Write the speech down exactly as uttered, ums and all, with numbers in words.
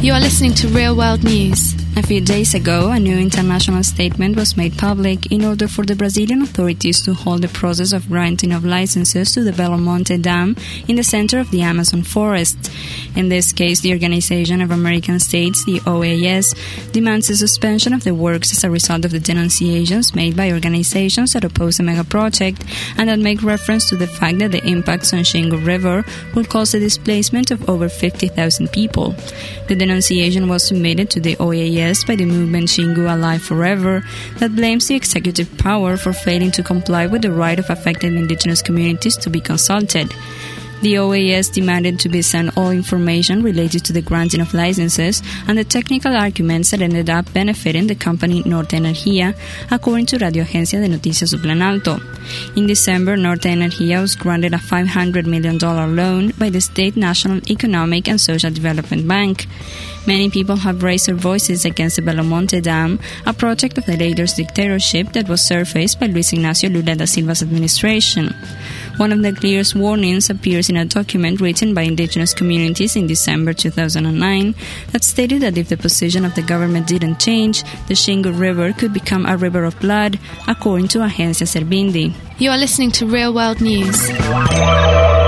You are listening to Real World News. A few days ago, a new international statement was made public in order for the Brazilian authorities to hold the process of granting of licenses to the Belo Monte Dam in the center of the Amazon forest. In this case, the Organization of American States, the O A S, demands the suspension of the works as a result of the denunciations made by organizations that oppose the mega project and that make reference to the fact that the impacts on Xingu River will cause the displacement of over fifty thousand people. The denunciation was submitted to the O A S by the movement Xingu Alive Forever that blames the executive power for failing to comply with the right of affected indigenous communities to be consulted. The O A S demanded to be sent all information related to the granting of licenses and the technical arguments that ended up benefiting the company Norte Energia, according to Radio Agencia de Noticias of Planalto. In December, Norte Energia was granted a five hundred million dollars loan by the State National Economic and Social Development Bank. Many people have raised their voices against the Belo Monte Dam, a project of the latest dictatorship that was surfaced by Luis Ignacio Lula da Silva's administration. One of the clearest warnings appears in a document written by indigenous communities in December two thousand nine that stated that if the position of the government didn't change, the Xingu River could become a river of blood, according to Agencia Servindi. You are listening to Real World News.